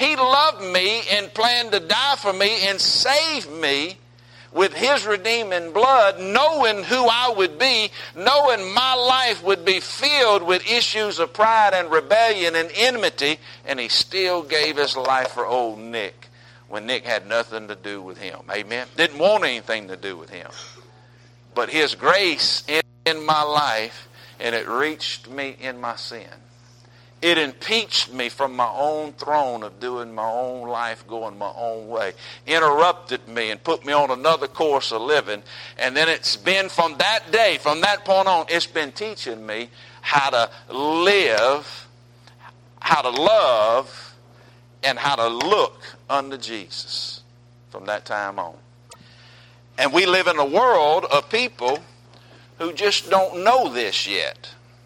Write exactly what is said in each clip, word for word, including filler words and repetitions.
He loved me and planned to die for me and save me with his redeeming blood, knowing who I would be, knowing my life would be filled with issues of pride and rebellion and enmity, and he still gave his life for old Nick when Nick had nothing to do with him. Amen? Didn't want anything to do with him. But his grace in, in my life, and it reached me in my sin. It impeached me from my own throne of doing my own life, going my own way. Interrupted me and put me on another course of living. And then it's been from that day, from that point on, it's been teaching me how to live, how to love, and how to look unto Jesus from that time on. And we live in a world of people who just don't know this yet.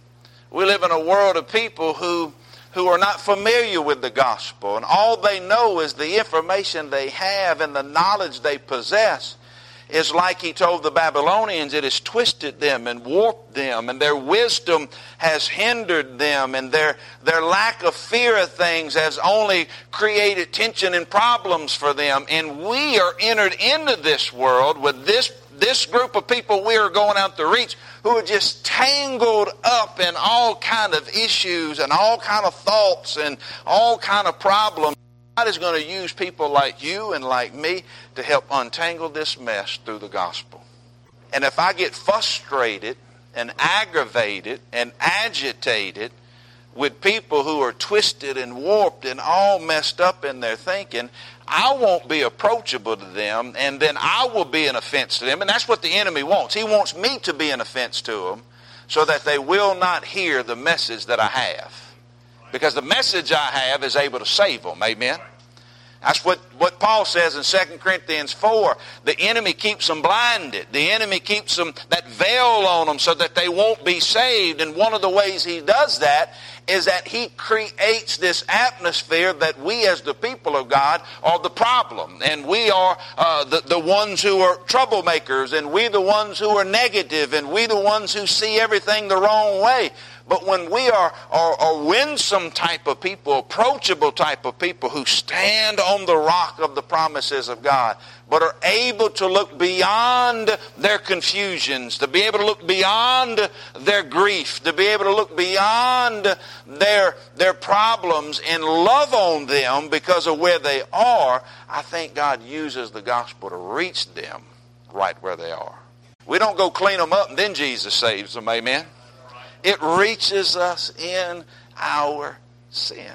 We live in a world of people who, who are not familiar with the gospel. And all they know is the information they have and the knowledge they possess is like he told the Babylonians, it has twisted them and warped them, and their wisdom has hindered them, and their, their lack of fear of things has only created tension and problems for them. And we are entered into this world with this This group of people we are going out to reach who are just tangled up in all kind of issues and all kind of thoughts and all kind of problems. God is going to use people like you and like me to help untangle this mess through the gospel. And if I get frustrated and aggravated and agitated with people who are twisted and warped and all messed up in their thinking, I won't be approachable to them, and then I will be an offense to them. And that's what the enemy wants. He wants me to be an offense to them so that they will not hear the message that I have. Because the message I have is able to save them. Amen? That's what, what Paul says in Second Corinthians four. The enemy keeps them blinded. The enemy keeps them, that veil on them so that they won't be saved. And one of the ways he does that is that he creates this atmosphere that we as the people of God are the problem. And we are uh, the, the ones who are troublemakers, and we the ones who are negative, and we the ones who see everything the wrong way. But when we are, are, are winsome type of people, approachable type of people who stand on the rock of the promises of God, but are able to look beyond their confusions, to be able to look beyond their grief, to be able to look beyond their, their problems and love on them because of where they are, I think God uses the gospel to reach them right where they are. We don't go clean them up and then Jesus saves them, amen? It reaches us in our sin.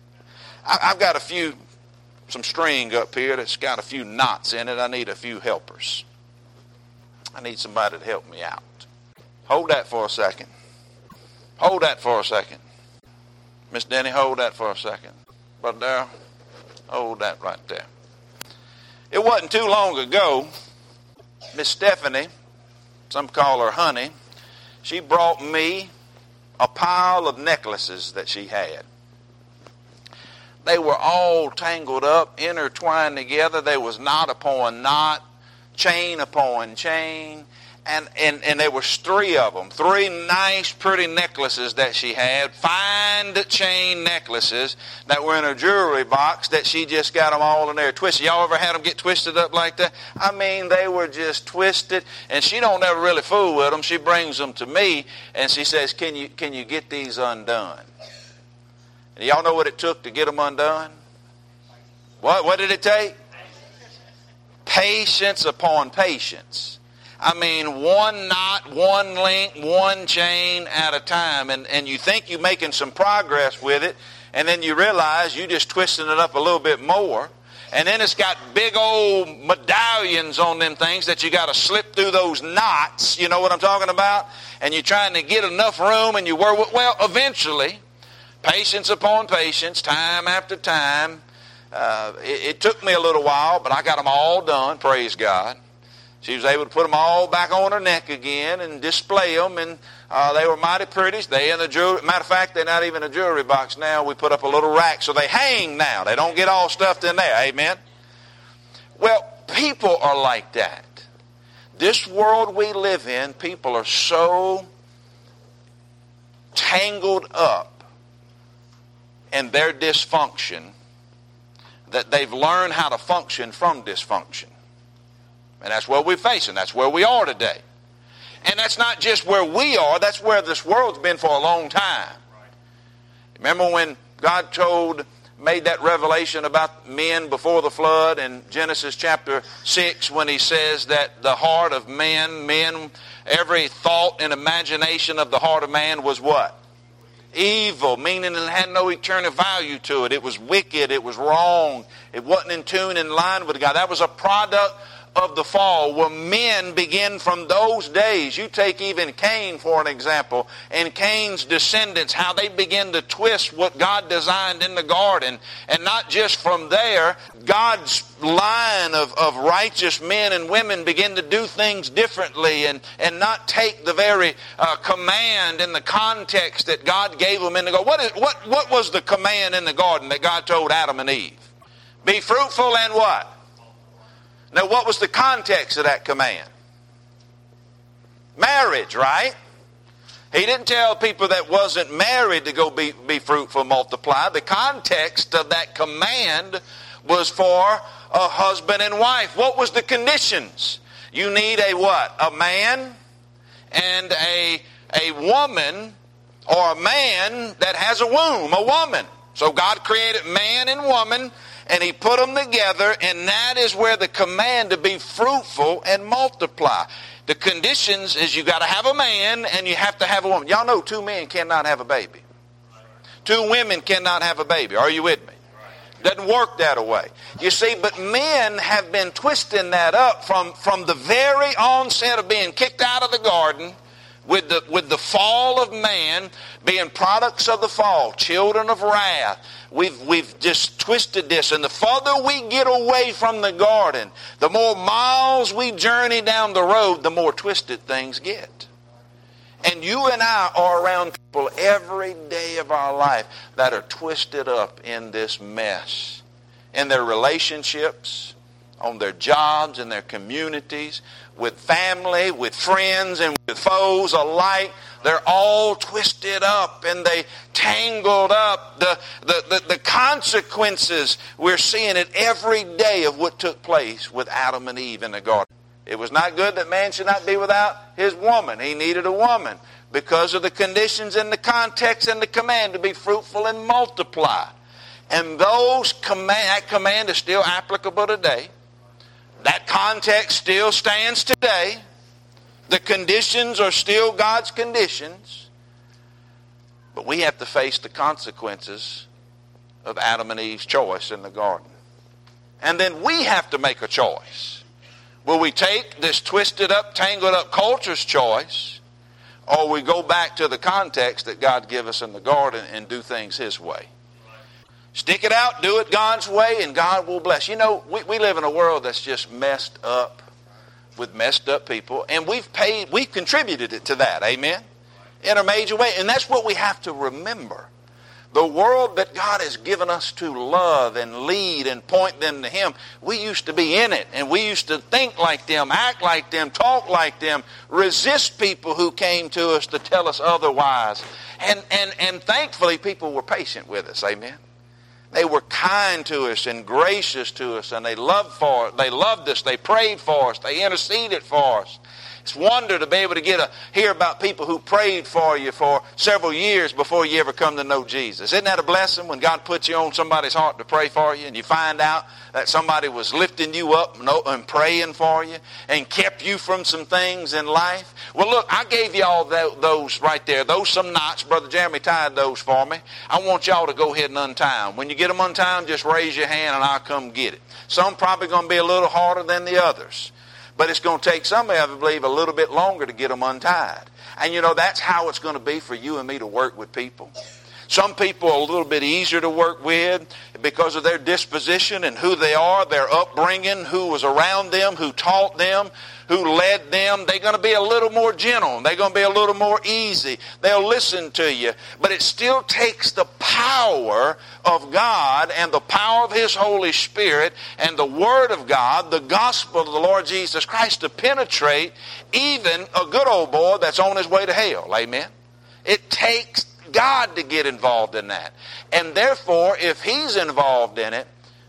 I, I've got a few, some string up here that's got a few knots in it. I need a few helpers. I need somebody to help me out. Hold that for a second. Hold that for a second. Miss Denny, hold that for a second. Brother Darrell, hold that right there. It wasn't too long ago, Miss Stephanie, some call her Honey, she brought me a pile of necklaces that she had. They were all tangled up, intertwined together. There was knot upon knot, chain upon chain. And, and, and there was three of them. Three nice, pretty necklaces that she had. Fine chain necklaces that were in her jewelry box that she just got them all in there twisted. Y'all ever had them get twisted up like that? I mean, they were just twisted. And she don't ever really fool with them. She brings them to me and she says, can you, can you get these undone? And y'all know what it took to get them undone? What, what did it take? Patience upon patience. I mean, one knot, one link, one chain at a time. And, and you think you're making some progress with it, and then you realize you're just twisting it up a little bit more. And then it's got big old medallions on them things that you got to slip through those knots. You know what I'm talking about? And you're trying to get enough room, and you were, well, eventually, patience upon patience, time after time. Uh, it, it took me a little while, but I got them all done, praise God. She was able to put them all back on her neck again and display them, and uh, they were mighty pretty. They in the jewelry. Matter of fact, they're not even a jewelry box now. We put up a little rack, so they hang now. They don't get all stuffed in there. Amen. Well, people are like that. This world we live in, people are so tangled up in their dysfunction that they've learned how to function from dysfunction. And that's what we're facing. That's where we are today. And that's not just where we are. That's where this world's been for a long time. Remember when God told, made that revelation about men before the flood in Genesis chapter six, when he says that the heart of man, men, every thought and imagination of the heart of man was what? Evil, meaning it had no eternal value to it. It was wicked. It was wrong. It wasn't in tune, in line with God. That was a product of the fall, where men begin from those days. You take even Cain for an example, and Cain's descendants, how they begin to twist what God designed in the garden. And not just from there, God's line of, of righteous men and women begin to do things differently, and, and not take the very uh, command in the context that God gave them in the garden. What, is, what, what was the command in the garden that God told Adam and Eve? Be fruitful and what? Now, what was the context of that command? Marriage, right? He didn't tell people that wasn't married to go be, be fruitful, multiply. The context of that command was for a husband and wife. What was the conditions? You need a what? A man and a, a woman, or a man that has a womb, a woman. So God created man and woman, and He put them together, and that is where the command to be fruitful and multiply. The conditions is you got to have a man and you have to have a woman. Y'all know two men cannot have a baby. Two women cannot have a baby. Are you with me? Doesn't work that way. You see, but men have been twisting that up from, from the very onset of being kicked out of the garden, with the, with the fall of man, being products of the fall, children of wrath. We've, we've just twisted this. And the further we get away from the garden, the more miles we journey down the road, the more twisted things get. And you and I are around people every day of our life that are twisted up in this mess. In their relationships, on their jobs, in their communities, with family, with friends, and with foes alike. They're all twisted up and they tangled up. The, the, the, the consequences, we're seeing it every day of what took place with Adam and Eve in the garden. It was not good that man should not be without his woman. He needed a woman because of the conditions and the context and the command to be fruitful and multiply. And those command, that command is still applicable today. That context still stands today. The conditions are still God's conditions. But we have to face the consequences of Adam and Eve's choice in the garden. And then we have to make a choice. Will we take this twisted up, tangled up culture's choice, or we go back to the context that God gave us in the garden and do things His way? Stick it out, do it God's way, and God will bless. You know, we, we live in a world that's just messed up with messed up people, and we've paid, we've contributed it to that, amen? In a major way, and that's what we have to remember. The world that God has given us to love and lead and point them to Him, we used to be in it, and we used to think like them, act like them, talk like them, resist people who came to us to tell us otherwise. And, and, and thankfully, people were patient with us, amen? They were kind to us and gracious to us, and they loved for they loved us. They prayed for us. They interceded for us. It's a wonder to be able to get a hear about people who prayed for you for several years before you ever come to know Jesus. Isn't that a blessing when God puts you on somebody's heart to pray for you, and you find out that somebody was lifting you up and praying for you and kept you from some things in life? Well, look, I gave you all those right there. Those some knots. Brother Jeremy tied those for me. I want y'all to go ahead and untie them. When you get them untied, just raise your hand and I'll come get it. Some probably going to be a little harder than the others. But it's going to take somebody, I believe, a little bit longer to get them untied. And you know, that's how it's going to be for you and me to work with people. Some people are a little bit easier to work with because of their disposition and who they are, their upbringing, who was around them, who taught them, who led them. They're going to be a little more gentle. They're going to be a little more easy. They'll listen to you. But it still takes the power of God and the power of His Holy Spirit and the Word of God, the gospel of the Lord Jesus Christ, to penetrate even a good old boy that's on his way to hell. Amen? It takes God to get involved in that. And therefore, if He's involved in it,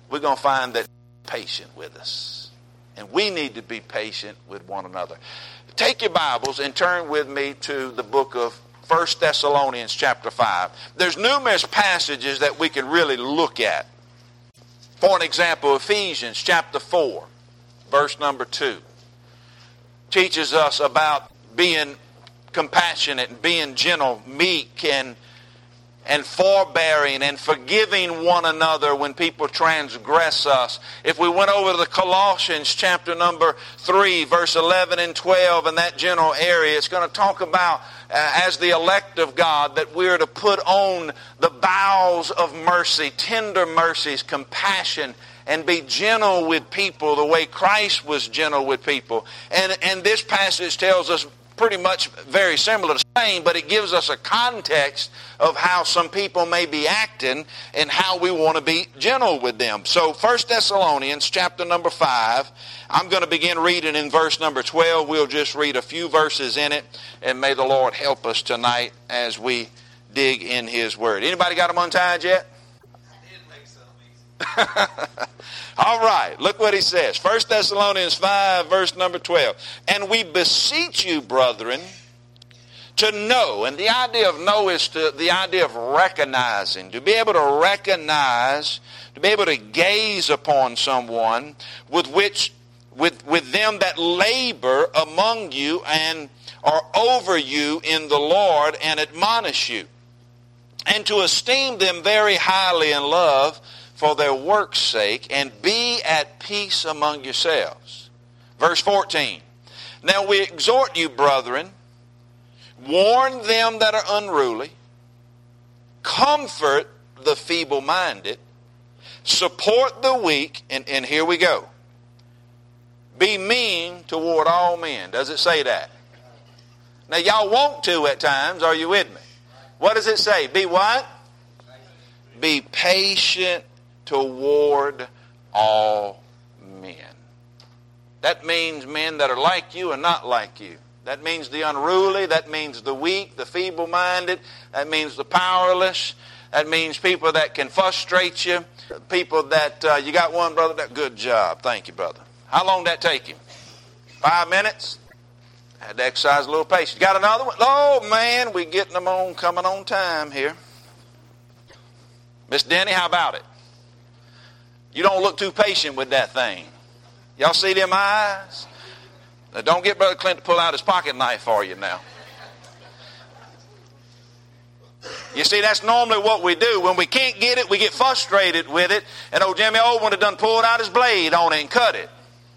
we're going to find that patient with us. And we need to be patient with one another. Take your Bibles and turn with me to the book of First Thessalonians chapter five. There's numerous passages that we can really look at. For an example, Ephesians chapter four, verse number two, teaches us about being compassionate and being gentle, meek, and and forbearing and forgiving one another when people transgress us. If we went over to the Colossians chapter number three, verse eleven and twelve, in that general area, it's going to talk about, uh, as the elect of God, that we're to put on the bowels of mercy, tender mercies, compassion, and be gentle with people the way Christ was gentle with people. And, and this passage tells us pretty much very similar to the same, but it gives us a context of how some people may be acting and how we want to be gentle with them. So First Thessalonians chapter number five, I'm going to begin reading in verse number twelve. We'll just read a few verses in it, and may the Lord help us tonight as we dig in His Word. Anybody got them untied yet? All right, look what he says. First Thessalonians five, verse number twelve. And we beseech you, brethren, to know, and the idea of know is to, the idea of recognizing, to be able to recognize, to be able to gaze upon someone with which, with, with them that labor among you and are over you in the Lord and admonish you, and to esteem them very highly in love for their work's sake, and be at peace among yourselves. Verse fourteen. Now we exhort you, brethren, warn them that are unruly, comfort the feeble-minded, support the weak, and, and here we go. Be mean toward all men. Does it say that? Now y'all want to at times. Are you with me? What does it say? Be what? Be patient toward all men. That means men that are like you and not like you. That means the unruly. That means the weak, the feeble-minded. That means the powerless. That means people that can frustrate you. People that, uh, you got one brother, that good job. Thank you, brother. How long did that take him? Five minutes? I had to exercise a little patience. Got another one? Oh, man, we getting them on, coming on time here. Miss Denny, how about it? You don't look too patient with that thing. Y'all see them eyes? Now don't get Brother Clint to pull out his pocket knife for you now. You see, that's normally what we do. When we can't get it, we get frustrated with it. And old Jimmy Oldwin had done pulled out his blade on it and cut it.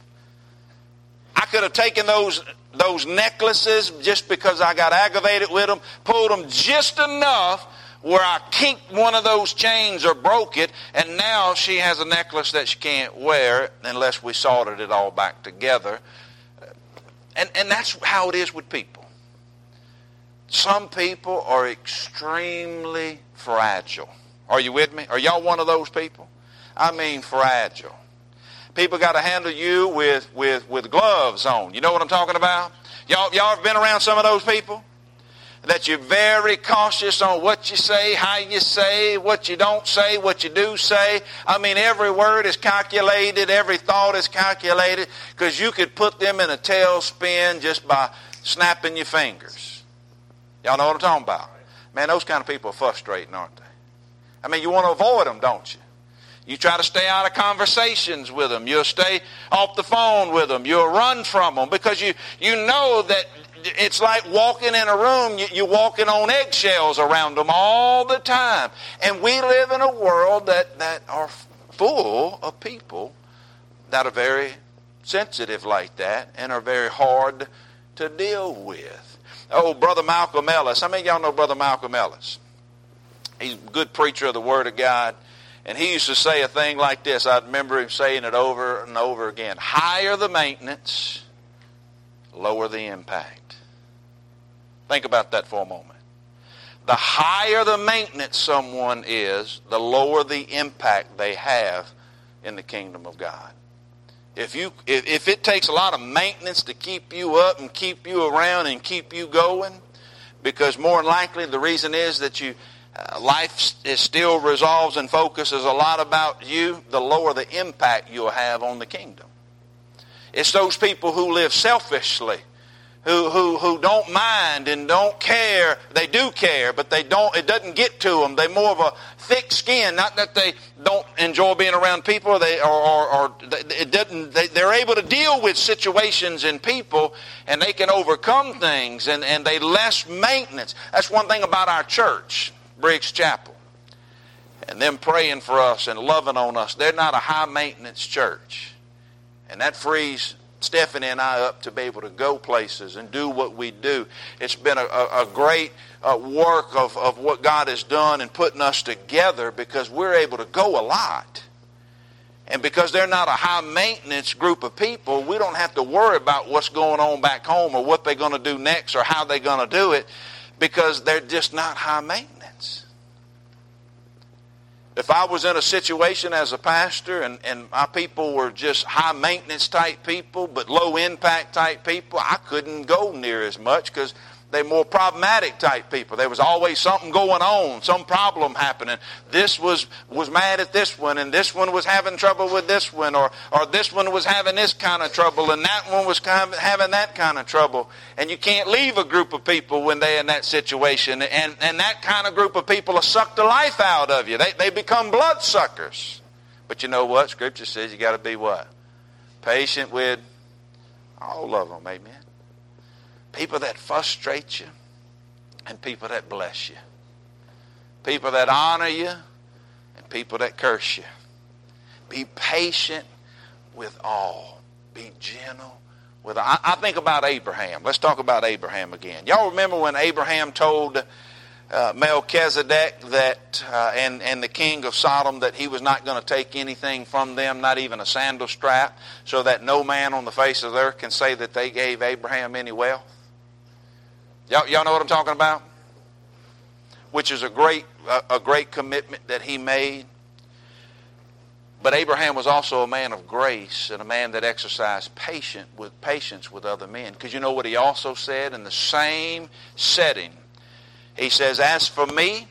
I could have taken those, those necklaces just because I got aggravated with them, pulled them just enough where I kinked one of those chains or broke it, and now she has a necklace that she can't wear unless we soldered it all back together. And, and that's how it is with people. Some people are extremely fragile. Are you with me? Are y'all one of those people? I mean fragile. People got to handle you with, with, with gloves on. You know what I'm talking about? Y'all, y'all ever been around some of those people? That you're very cautious on what you say, how you say, what you don't say, what you do say. I mean, every word is calculated, every thought is calculated, because you could put them in a tailspin just by snapping your fingers. Y'all know what I'm talking about? Man, those kind of people are frustrating, aren't they? I mean, you want to avoid them, don't you? You try to stay out of conversations with them. You'll stay off the phone with them. You'll run from them because you, you know that it's like walking in a room. You, you're walking on eggshells around them all the time. And we live in a world that, that are full of people that are very sensitive like that and are very hard to deal with. Oh, Brother Malcolm Ellis. How many of y'all know Brother Malcolm Ellis? He's a good preacher of the Word of God. And he used to say a thing like this. I remember him saying it over and over again. Higher the maintenance, lower the impact. Think about that for a moment. The higher the maintenance someone is, the lower the impact they have in the kingdom of God. If you if, if it takes a lot of maintenance to keep you up and keep you around and keep you going, because more than likely the reason is that you uh, life is still resolves and focuses a lot about you, the lower the impact you'll have on the kingdom. It's those people who live selfishly, who who who don't mind and don't care. They do care, but they don't. It doesn't get to them. They're more of a thick skin. Not that they don't enjoy being around people. They or or, or it doesn't. They, they're able to deal with situations and people, and they can overcome things. And and they less maintenance. That's one thing about our church, Briggs Chapel, and them praying for us and loving on us. They're not a high maintenance church. And that frees Stephanie and I up to be able to go places and do what we do. It's been a, a, a great uh, work of, of what God has done in putting us together, because we're able to go a lot. And because they're not a high maintenance group of people, we don't have to worry about what's going on back home or what they're going to do next or how they're going to do it, because they're just not high maintenance. If I was in a situation as a pastor and, and my people were just high maintenance type people but low impact type people, I couldn't go near as much, because they're more problematic type people. There was always something going on, some problem happening. This was was mad at this one, and this one was having trouble with this one, or or this one was having this kind of trouble, and that one was kind of having that kind of trouble. And you can't leave a group of people when they're in that situation. And, and that kind of group of people will suck the life out of you. They, they become blood suckers. But you know what? Scripture says you got to be what? Patient with all of them, amen. People that frustrate you and people that bless you. People that honor you and people that curse you. Be patient with all. Be gentle with all. I, I think about Abraham. Let's talk about Abraham again. Y'all remember when Abraham told uh, Melchizedek that uh, and, and the king of Sodom that he was not going to take anything from them, not even a sandal strap, so that no man on the face of the earth can say that they gave Abraham any wealth? Y'all, y'all know what I'm talking about? Which is a great, a, a great commitment that he made. But Abraham was also a man of grace and a man that exercised patient with patience with other men. Because you know what he also said in the same setting? He says, "As for me,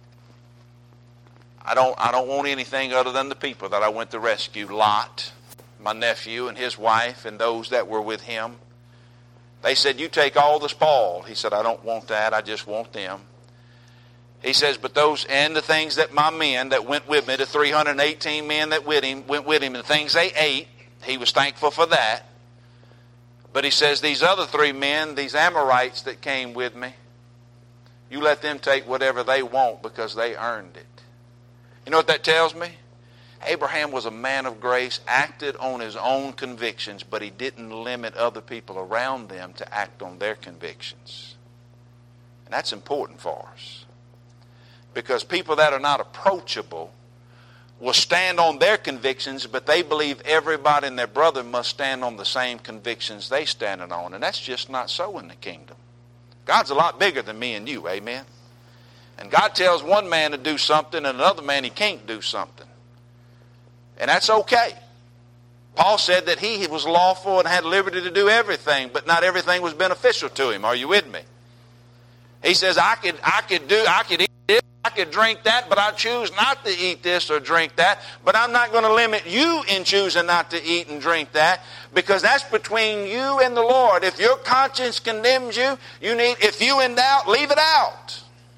I don't, I don't want anything other than the people that I went to rescue. Lot, my nephew, and his wife, and those that were with him. They said, you take all the spoil." He said, "I don't want that. I just want them." He says, "But those and the things that my men that went with me, the three hundred eighteen men that with him went with him, and the things they ate," he was thankful for that. But he says, "These other three men, these Amorites that came with me, you let them take whatever they want because they earned it." You know what that tells me? Abraham was a man of grace, acted on his own convictions, but he didn't limit other people around them to act on their convictions. And that's important for us. Because people that are not approachable will stand on their convictions, but they believe everybody and their brother must stand on the same convictions they standing on. And that's just not so in the kingdom. God's a lot bigger than me and you, amen? And God tells one man to do something and another man he can't do something. And that's okay. Paul said that he was lawful and had liberty to do everything, but not everything was beneficial to him. Are you with me? He says, I could, I could do, I could eat this, I could drink that, but I choose not to eat this or drink that. But I'm not going to limit you in choosing not to eat and drink that, because that's between you and the Lord. If your conscience condemns you, you need, if you in doubt, leave it out.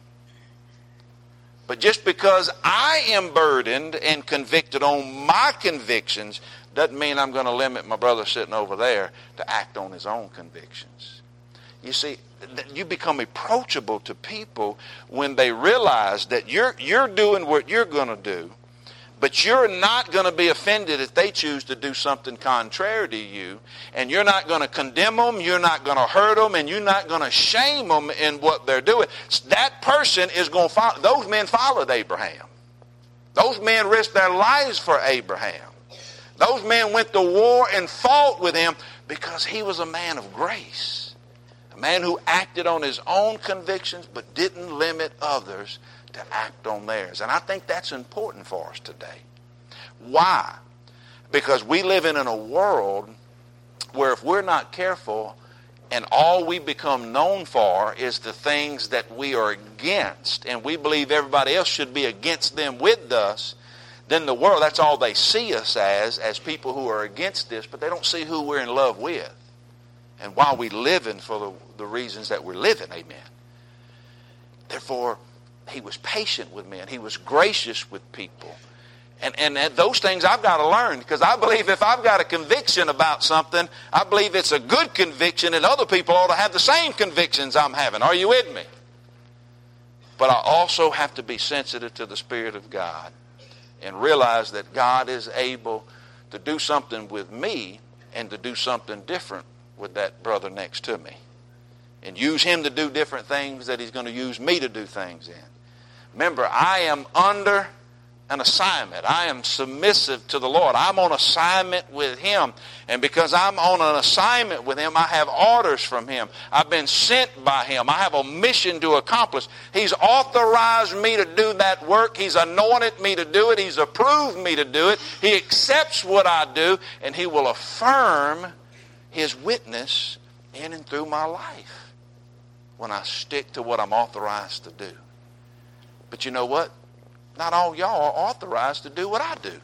But just because I am burdened and convicted on my convictions doesn't mean I'm going to limit my brother sitting over there to act on his own convictions. You see, you become approachable to people when they realize that you're, you're doing what you're going to do, but you're not going to be offended if they choose to do something contrary to you, and you're not going to condemn them, you're not going to hurt them, and you're not going to shame them in what they're doing. That person is going to follow. Those men followed Abraham. Those men risked their lives for Abraham. Those men went to war and fought with him because he was a man of grace. A man who acted on his own convictions but didn't limit others to act on theirs. And I think that's important for us today. Why? Because we live in a world where if we're not careful, and all we become known for is the things that we are against, and we believe everybody else should be against them with us, then the world, that's all they see us as, as people who are against this, but they don't see who we're in love with. And why we living for the, the reasons that we're living, amen. Therefore, he was patient with men. He was gracious with people. And, and, and those things I've got to learn, because I believe if I've got a conviction about something, I believe it's a good conviction, and other people ought to have the same convictions I'm having. Are you with me? But I also have to be sensitive to the Spirit of God and realize that God is able to do something with me and to do something different with that brother next to me. And use him to do different things that he's going to use me to do things in. Remember, I am under an assignment. I am submissive to the Lord. I'm on assignment with him. And because I'm on an assignment with him, I have orders from him. I've been sent by him. I have a mission to accomplish. He's authorized me to do that work. He's anointed me to do it. He's approved me to do it. He accepts what I do, and he will affirm his witness in and through my life when I stick to what I'm authorized to do. But you know what? Not all y'all are authorized to do what I do.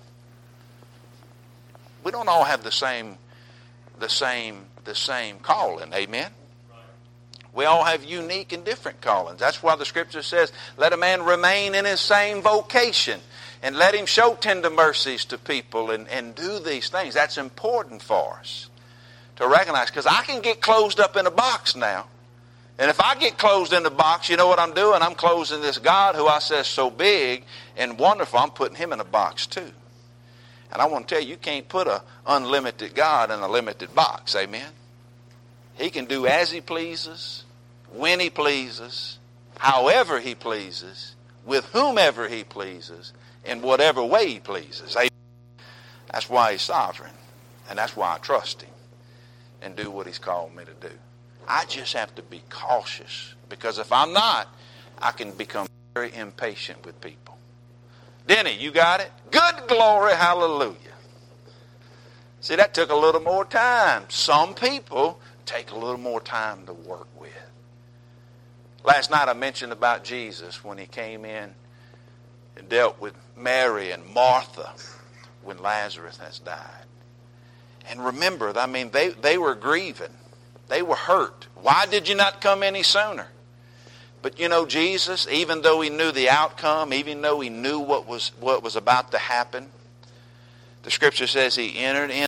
We don't all have the same, the same, the same calling. Amen? We all have unique and different callings. That's why the Scripture says, let a man remain in his same vocation and let him show tender mercies to people and, and do these things. That's important for us to recognize, because I can get closed up in a box now. And if I get closed in the box, you know what I'm doing? I'm closing this God who I say is so big and wonderful. I'm putting him in a box too. And I want to tell you, you can't put an unlimited God in a limited box. Amen? He can do as he pleases, when he pleases, however he pleases, with whomever he pleases, in whatever way he pleases. Amen? That's why he's sovereign. And that's why I trust him and do what he's called me to do. I just have to be cautious, because if I'm not, I can become very impatient with people. Denny, you got it? Good glory, hallelujah. See, that took a little more time. Some people take a little more time to work with. Last night I mentioned about Jesus when he came in and dealt with Mary and Martha when Lazarus has died. And remember, I mean, they, they were grieving. They were hurt. Why did you not come any sooner? But you know, Jesus, even though he knew the outcome, even though he knew what was what was about to happen, the Scripture says he entered in,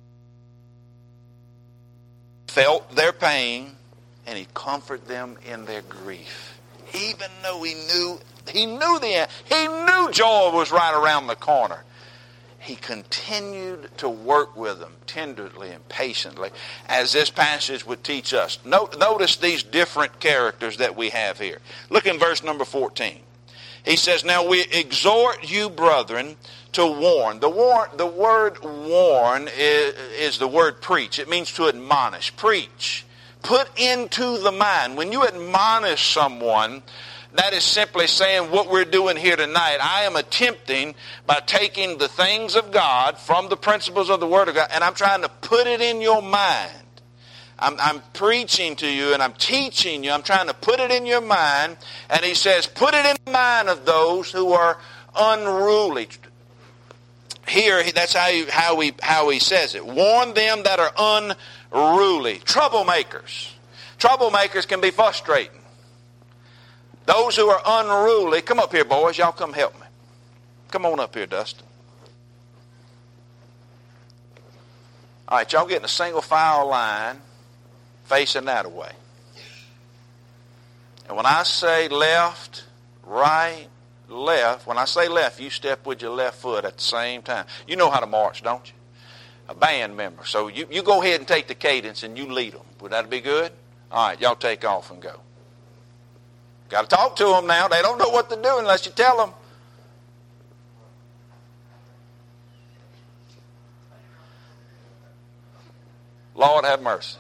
felt their pain, and he comforted them in their grief. Even though he knew he knew the end, he knew joy was right around the corner. He continued to work with them tenderly and patiently, as this passage would teach us. Notice these different characters that we have here. Look in verse number fourteen. He says, now we exhort you, brethren, to warn. The, war, the word warn is, is the word preach. It means to admonish, preach, put into the mind. When you admonish someone, that is simply saying what we're doing here tonight. I am attempting by taking the things of God from the principles of the Word of God, and I'm trying to put it in your mind. I'm, I'm preaching to you and I'm teaching you. I'm trying to put it in your mind. And he says, put it in the mind of those who are unruly. Here, that's how he, how he, how he says it. Warn them that are unruly. Troublemakers. Troublemakers can be frustrating. Those who are unruly, come up here, boys. Y'all come help me. Come on up here, Dustin. All right, y'all get in a single file line facing that way. And when I say left, right, left, when I say left, you step with your left foot at the same time. You know how to march, don't you? A band member. So you, you go ahead and take the cadence and you lead them. Would that be good? All right, y'all take off and go. Got to talk to them now. They don't know what to do unless you tell them. Lord have mercy.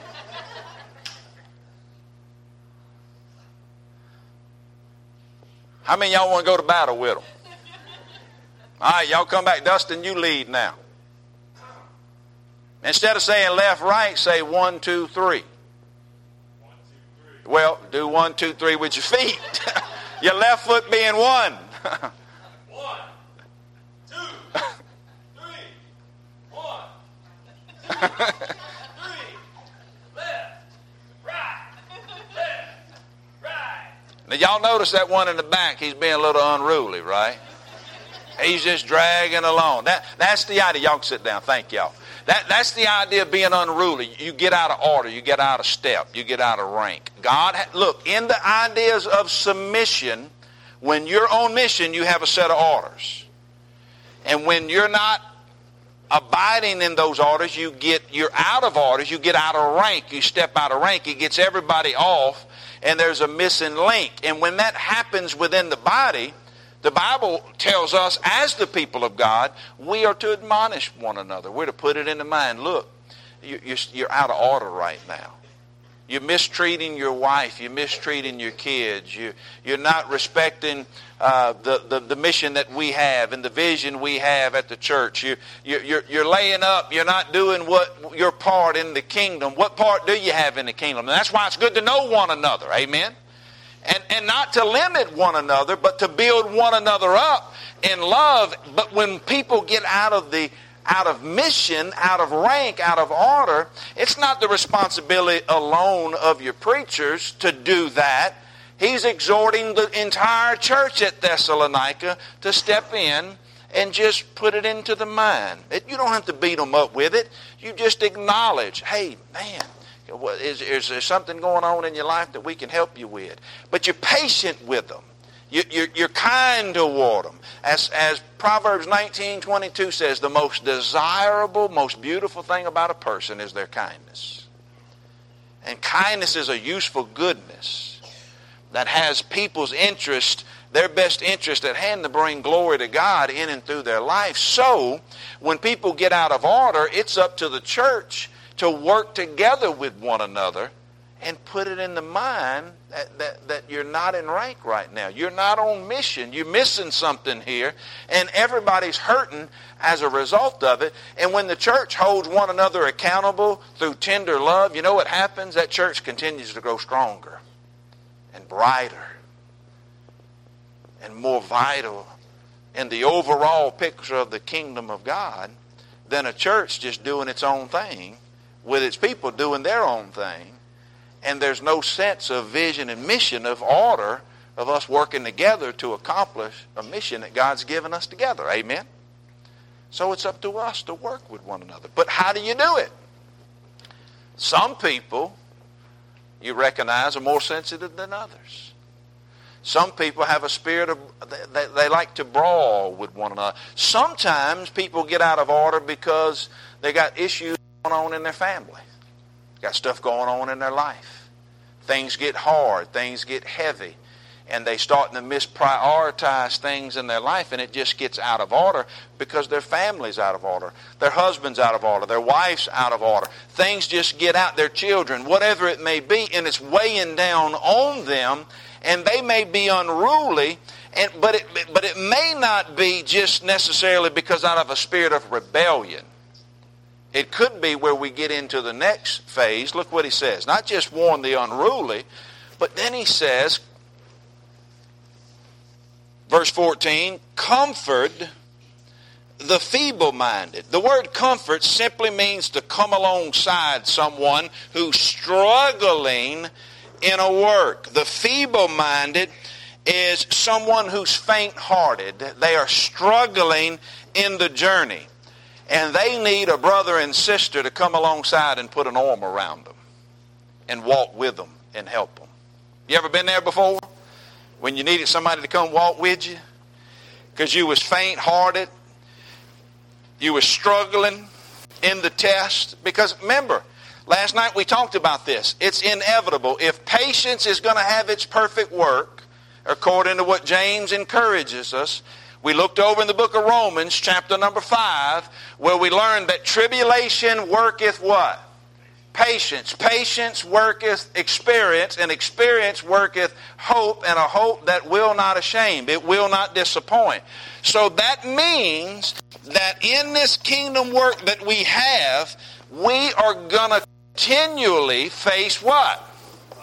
How many of y'all want to go to battle with them? All right, y'all come back. Dustin, you lead now. Instead of saying left, right, say one, two, three. Well, do one, two, three with your feet. Your left foot being one. One, two, three, one, two, three, left, right, left, right. Now, y'all notice that one in the back, he's being a little unruly, right? He's just dragging along. That, that's the idea. Y'all can sit down. Thank y'all. That, that's the idea of being unruly. You get out of order. You get out of step. You get out of rank. God, look, in the ideas of submission, when you're on mission, you have a set of orders. And when you're not abiding in those orders, you get, you're out of orders. You get out of rank. You step out of rank. It gets everybody off, and there's a missing link. And when that happens within the body, the Bible tells us, as the people of God, we are to admonish one another. We're to put it into mind. Look, you're out of order right now. You're mistreating your wife. You're mistreating your kids. You, you're not respecting uh, the, the, the mission that we have and the vision we have at the church. You, you, you're, you're laying up. You're not doing what your part in the kingdom. What part do you have in the kingdom? And that's why it's good to know one another. Amen? And, and not to limit one another, but to build one another up in love. But when people get out of the out of mission, out of rank, out of order, it's not the responsibility alone of your preachers to do that. He's exhorting the entire church at Thessalonica to step in and just put it into the mind. It, you don't have to beat them up with it. You just acknowledge, hey, man, Is, is there something going on in your life that we can help you with? But you're patient with them. You, you're, you're kind toward them. As, as Proverbs nineteen twenty-two says, the most desirable, most beautiful thing about a person is their kindness. And kindness is a useful goodness that has people's interest, their best interest at hand to bring glory to God in and through their life. So, when people get out of order, it's up to the church to work together with one another and put it in the mind that, that, that you're not in rank right now. You're not on mission. You're missing something here. And everybody's hurting as a result of it. And when the church holds one another accountable through tender love, you know what happens? That church continues to grow stronger and brighter and more vital in the overall picture of the kingdom of God than a church just doing its own thing, with its people doing their own thing, and there's no sense of vision and mission, of order, of us working together to accomplish a mission that God's given us together. Amen? So it's up to us to work with one another. But how do you do it? Some people, you recognize, are more sensitive than others. Some people have a spirit of, they, they like to brawl with one another. Sometimes people get out of order because they got issues going on in their family. Got stuff going on in their life. Things get hard. Things get heavy. And they start to misprioritize things in their life, and it just gets out of order because their family's out of order. Their husband's out of order. Their wife's out of order. Things just get out. Their children, whatever it may be, and it's weighing down on them, and they may be unruly, and but it, but it may not be just necessarily because out of a spirit of rebellion. It could be where we get into the next phase. Look what he says. Not just warn the unruly, but then he says, verse fourteen, comfort the feeble-minded. The word comfort simply means to come alongside someone who's struggling in a work. The feeble-minded is someone who's faint-hearted. They are struggling in the journey. And they need a brother and sister to come alongside and put an arm around them and walk with them and help them. You ever been there before? When you needed somebody to come walk with you? Because you was faint-hearted. You was struggling in the test. Because remember, last night we talked about this. It's inevitable. If patience is going to have its perfect work, according to what James encourages us, we looked over in the book of Romans, chapter number five, where we learned that tribulation worketh what? Patience. Patience worketh experience, and experience worketh hope, and a hope that will not shame. It will not disappoint. So that means that in this kingdom work that we have, we are going to continually face what?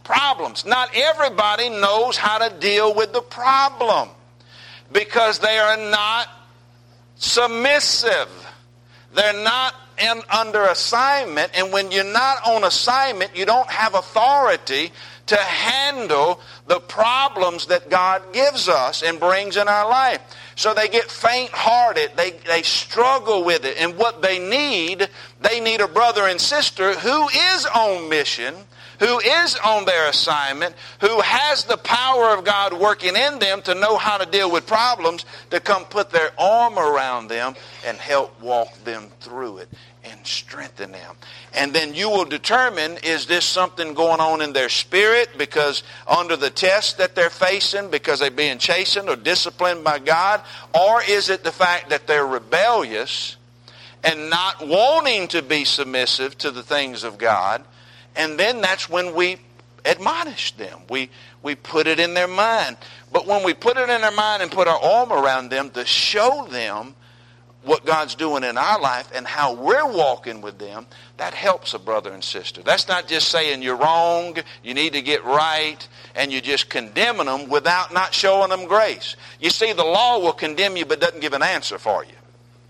problems. Not everybody knows how to deal with the problem because they are not submissive. They're not in, under assignment, and when you're not on assignment, you don't have authority to handle the problems that God gives us and brings in our life. So they get faint-hearted. They, they struggle with it. And what they need, they need a brother and sister who is on mission, who is on their assignment, who has the power of God working in them to know how to deal with problems, to come put their arm around them and help walk them through it and strengthen them. And then you will determine, is this something going on in their spirit because under the test that they're facing, because they're being chastened or disciplined by God? Or is it the fact that they're rebellious and not wanting to be submissive to the things of God? And then that's when we admonish them. We, we put it in their mind. But when we put it in their mind and put our arm around them to show them what God's doing in our life and how we're walking with them, that helps a brother and sister. That's not just saying you're wrong, you need to get right, and you're just condemning them without not showing them grace. You see, the law will condemn you but doesn't give an answer for you.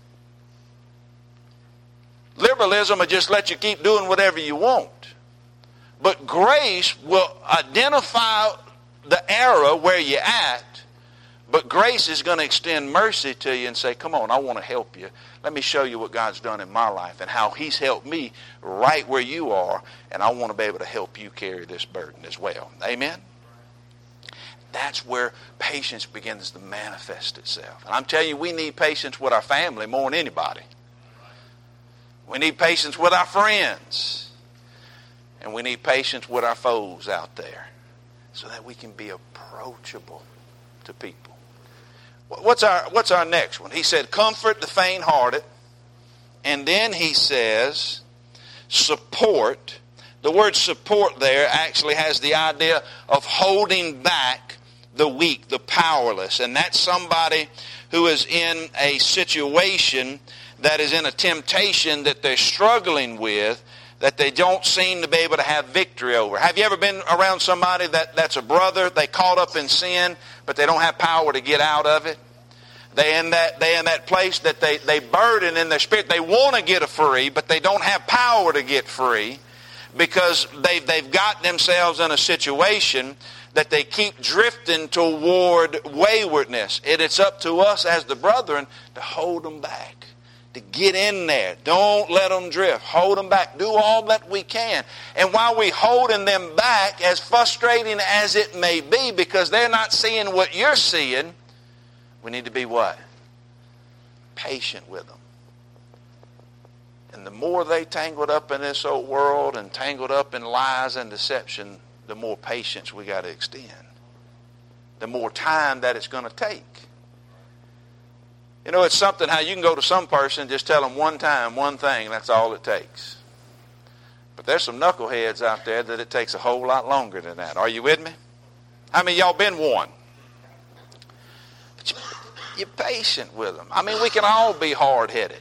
Liberalism will just let you keep doing whatever you want. But grace will identify the error where you're at. But grace is going to extend mercy to you and say, come on, I want to help you. Let me show you what God's done in my life and how He's helped me right where you are. And I want to be able to help you carry this burden as well. Amen? That's where patience begins to manifest itself. And I'm telling you, we need patience with our family more than anybody. We need patience with our friends. And we need patience with our foes out there so that we can be approachable to people. What's our, what's our next one? He said, comfort the faint-hearted. And then he says, support. The word support there actually has the idea of holding back the weak, the powerless. And that's somebody who is in a situation that is in a temptation that they're struggling with, that they don't seem to be able to have victory over. Have you ever been around somebody that, that's a brother, they caught up in sin, but they don't have power to get out of it? They in that they in that place that they, they burden in their spirit. They want to get free, but they don't have power to get free because they, they've got themselves in a situation that they keep drifting toward waywardness. And it's up to us as the brethren to hold them back. To get in there. Don't let them drift. Hold them back. Do all that we can. And while we're holding them back, as frustrating as it may be, because they're not seeing what you're seeing, we need to be what? Patient with them. And the more they tangled up in this old world and tangled up in lies and deception, the more patience we got to extend. The more time that it's going to take. You know, it's something how you can go to some person and just tell them one time, one thing, and that's all it takes. But there's some knuckleheads out there that it takes a whole lot longer than that. Are you with me? How many of y'all been one? But you're patient with them. I mean, we can all be hard-headed.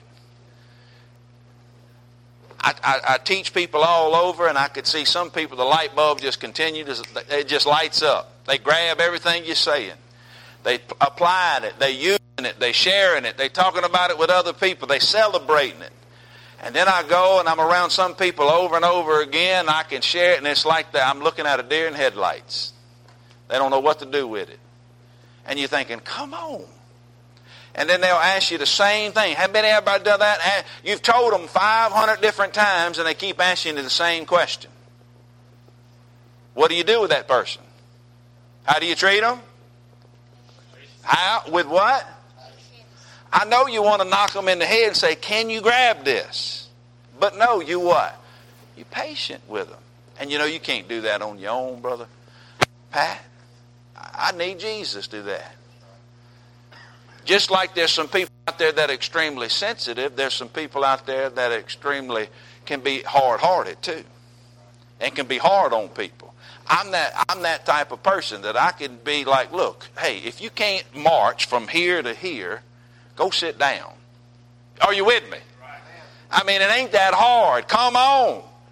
I, I, I teach people all over, and I could see some people, the light bulb just continues, it just lights up. They grab everything you're saying. They applying it. They use it, they sharing it, they talking about it with other people, they celebrating it. And then I go and I'm around some people over and over again, I can share it, and it's like that I'm looking at a deer in headlights. They don't know what to do with it. And you're thinking, come on. And then they'll ask you the same thing. Have been everybody done that? You've told them five hundred different times and they keep asking you the same question. What do you do with that person? How do you treat them? How? With what? I know you want to knock them in the head and say, can you grab this? But no, you what? You're patient with them. And you know you can't do that on your own, brother Pat. I need Jesus to do that. Just like there's some people out there that are extremely sensitive, there's some people out there that are extremely, can be hard-hearted too. And can be hard on people. I'm that I'm that type of person that I can be like, look, hey, if you can't march from here to here, go sit down. Are you with me? I mean, it ain't that hard. Come on.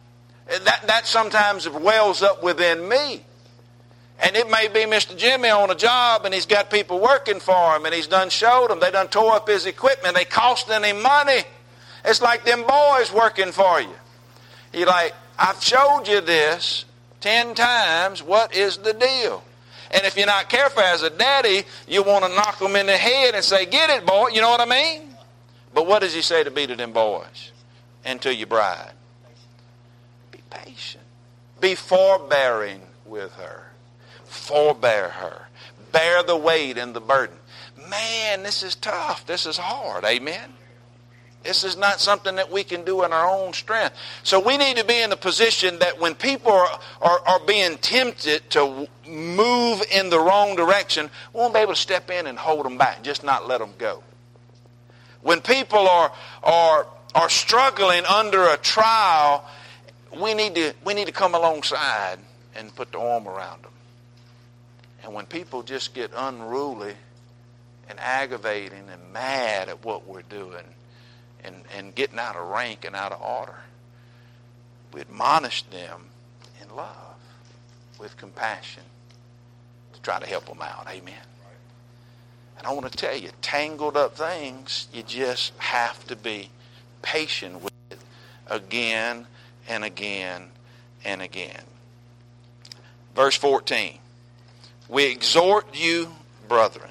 That, that sometimes wells up within me. And it may be Mister Jimmy on a job and he's got people working for him and he's done showed them. They done tore up his equipment. They costing him money. It's like them boys working for you. You're like, I've showed you this ten times. What is the deal? And if you're not careful as a daddy, you want to knock them in the head and say, get it, boy. You know what I mean? But what does he say to be to them boys and to your bride? Be patient. Be forbearing with her. Forbear her. Bear the weight and the burden. Man, this is tough. This is hard. Amen? This is not something that we can do in our own strength. So we need to be in the position that when people are, are, are being tempted to move in the wrong direction, we won't be able to step in and hold them back. Just not let them go. When people are, are, are struggling under a trial, we need to, we need to come alongside and put the arm around them. And when people just get unruly and aggravating and mad at what we're doing and, and getting out of rank and out of order, we admonish them in love with compassion to try to help them out. Amen. And I want to tell you, tangled up things, you just have to be patient with it again and again and again. Verse fourteen. We exhort you, brethren,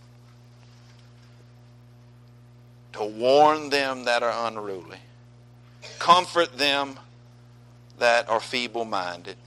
to warn them that are unruly, comfort them that are feeble-minded,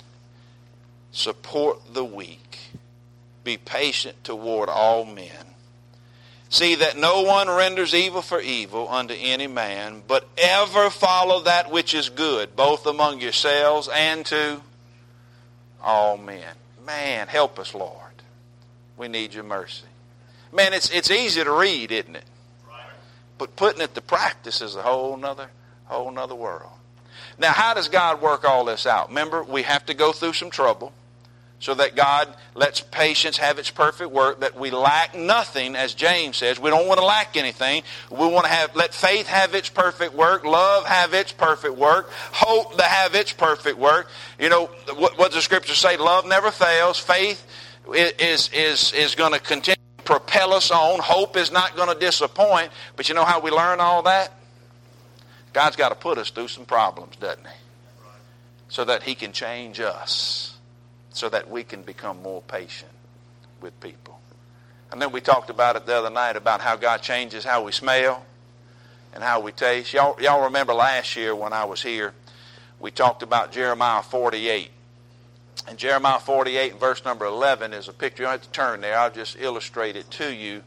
support the weak, be patient toward all men. See that no one renders evil for evil unto any man, but ever follow that which is good, both among yourselves and to all men. Man, help us, Lord. We need your mercy. Man, it's it's easy to read, isn't it? But putting it to practice is a whole nother, whole nother world. Now, how does God work all this out? Remember, we have to go through some trouble so that God lets patience have its perfect work, that we lack nothing, as James says. We don't want to lack anything. We want to have let faith have its perfect work, love have its perfect work, hope to have its perfect work. You know, what, what does the Scripture say? Love never fails. Faith is, is, is going to continue to propel us on. Hope is not going to disappoint. But you know how we learn all that? God's got to put us through some problems, doesn't he? So that he can change us. So that we can become more patient with people. And then we talked about it the other night about how God changes how we smell and how we taste. Y'all, y'all remember last year when I was here, we talked about Jeremiah forty-eight. And Jeremiah forty-eight, verse number eleven, is a picture. You don't have to turn there. I'll just illustrate it to you.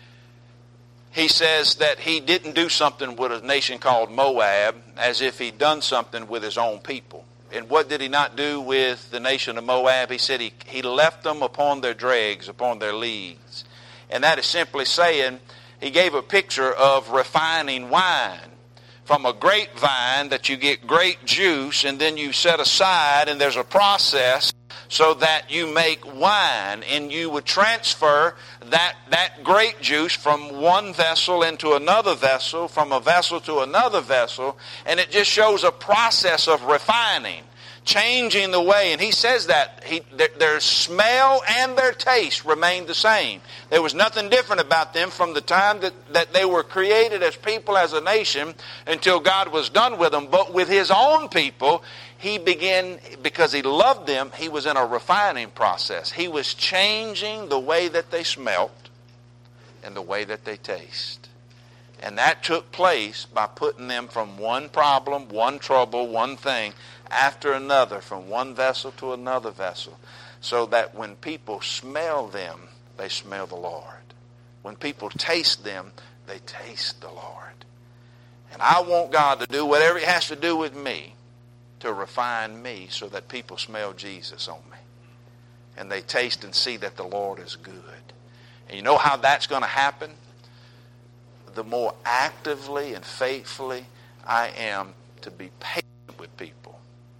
He says that he didn't do something with a nation called Moab as if he'd done something with his own people. And what did he not do with the nation of Moab? He said he, he left them upon their dregs, upon their leads. And that is simply saying he gave a picture of refining wine. From a grapevine that you get grape juice and then you set aside, and there's a process so that you make wine, and you would transfer that, that grape juice from one vessel into another vessel, from a vessel to another vessel, and it just shows a process of refining, changing the way. And he says that he, their, their smell and their taste remained the same. There was nothing different about them from the time that, that they were created as people, as a nation, until God was done with them. But with his own people, he began, because he loved them, he was in a refining process. He was changing the way that they smelt and the way that they taste. And that took place by putting them from one problem, one trouble, one thing, after another, from one vessel to another vessel, so that when people smell them, they smell the Lord. When people taste them, they taste the Lord. And I want God to do whatever he has to do with me to refine me so that people smell Jesus on me. And they taste and see that the Lord is good. And you know how that's going to happen? The more actively and faithfully I am to be patient with people,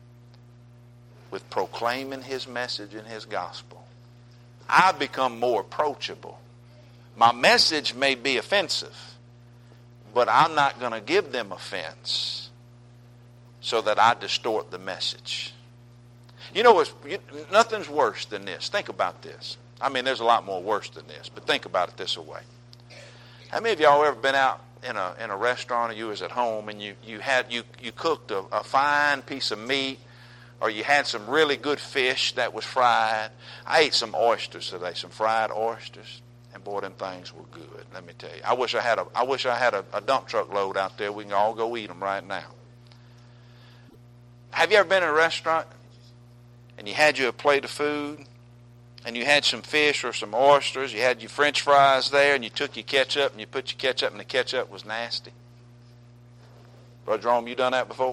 with proclaiming his message and his gospel, I become more approachable. My message may be offensive, but I'm not going to give them offense. so that I distort the message. You know, it's, you, nothing's worse than this. Think about this. I mean, there's a lot more worse than this, but think about it this way. How many of y'all ever been out in a in a restaurant, or you was at home, and you you had you you cooked a, a fine piece of meat, or you had some really good fish that was fried? I ate some oysters today, some fried oysters, and boy, them things were good. Let me tell you. I wish I had a I wish I had a, a dump truck load out there. We can all go eat them right now. Have you ever been in a restaurant and you had you a plate of food, and you had some fish or some oysters, you had your French fries there, and you took your ketchup and you put your ketchup, and the ketchup was nasty? Brother Jerome, you done that before?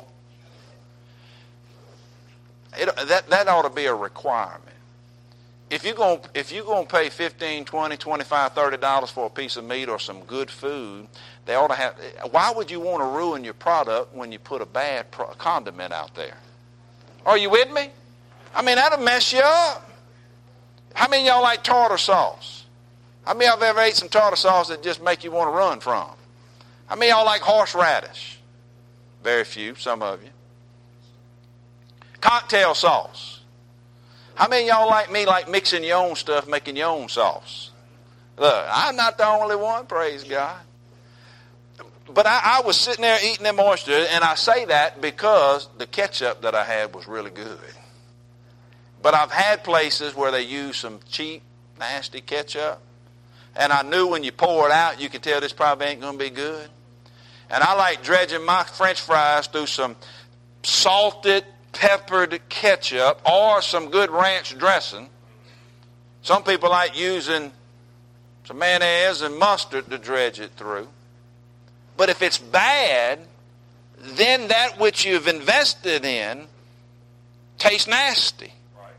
It, that, that ought to be a requirement. If you're going if you're going to pay fifteen, twenty, twenty-five, thirty dollars for a piece of meat or some good food, they ought to have. Why would you want to ruin your product when you put a bad pro, condiment out there? Are you with me? I mean, that'll mess you up. How many of y'all like tartar sauce? How many of y'all ever ate some tartar sauce that just make you want to run from? How many of y'all like horseradish? Very few, some of you. Cocktail sauce. How many of y'all like me like mixing your own stuff, making your own sauce? Look, I'm not the only one, praise God. But I, I was sitting there eating them oysters, and I say that because the ketchup that I had was really good. But I've had places where they use some cheap, nasty ketchup, and I knew when you pour it out, you could tell this probably ain't going to be good. And I like dredging my French fries through some salted, peppered ketchup or some good ranch dressing. Some people like using some mayonnaise and mustard to dredge it through. But if it's bad, then that which you've invested in tastes nasty.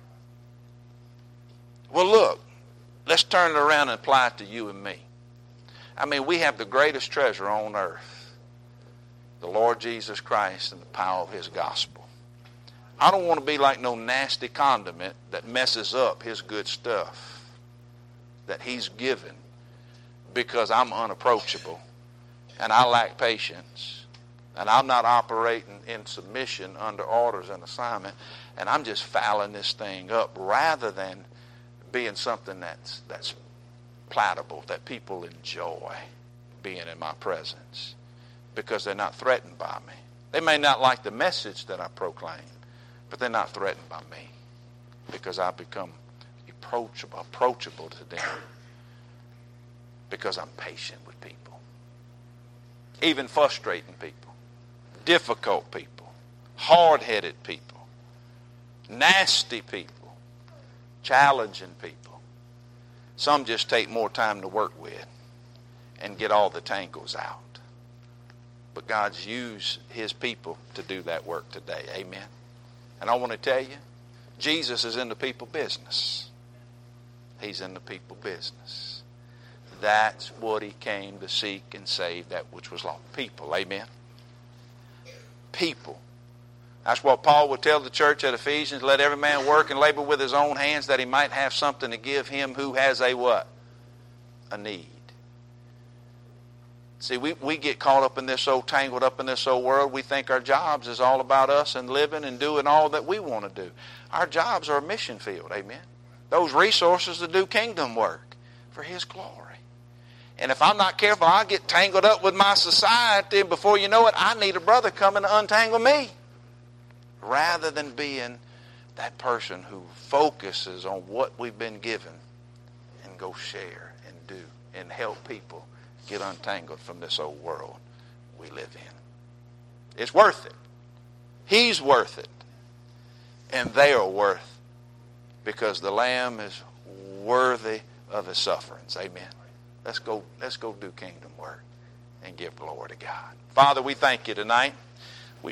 Well, look, let's turn it around and apply it to you and me. I mean, we have the greatest treasure on earth, the Lord Jesus Christ and the power of his gospel. I don't want to be like no nasty condiment that messes up his good stuff that he's given because I'm unapproachable and I lack patience and I'm not operating in submission under orders and assignment, and I'm just fouling this thing up rather than being something that's that's palatable, that people enjoy being in my presence because they're not threatened by me. They may not like the message that I proclaim, but they're not threatened by me because I become approachable, approachable to them because I'm patient with people, even frustrating people, difficult people, hard-headed people, nasty people, challenging people. Some just take more time to work with and get all the tangles out. But God's used his people to do that work today. Amen. And I want to tell you, Jesus is in the people business. He's in the people business. That's what he came to seek and save, that which was lost. People. Amen. People. That's what Paul would tell the church at Ephesians. Let every man work and labor with his own hands that he might have something to give him who has a what? A need. See, we, we get caught up in this old, tangled up in this old world. We think our jobs is all about us and living and doing all that we want to do. Our jobs are a mission field, amen? Those resources to do kingdom work for his glory. And if I'm not careful, I'll get tangled up with my society, and before you know it, I need a brother coming to untangle me. Rather than being that person who focuses on what we've been given and go share and do and help people get untangled from this old world we live in. It's worth it. He's worth it. And they are worth because the Lamb is worthy of his sufferings. Amen. Let's go, let's go do kingdom work and give glory to God. Father, we thank you tonight.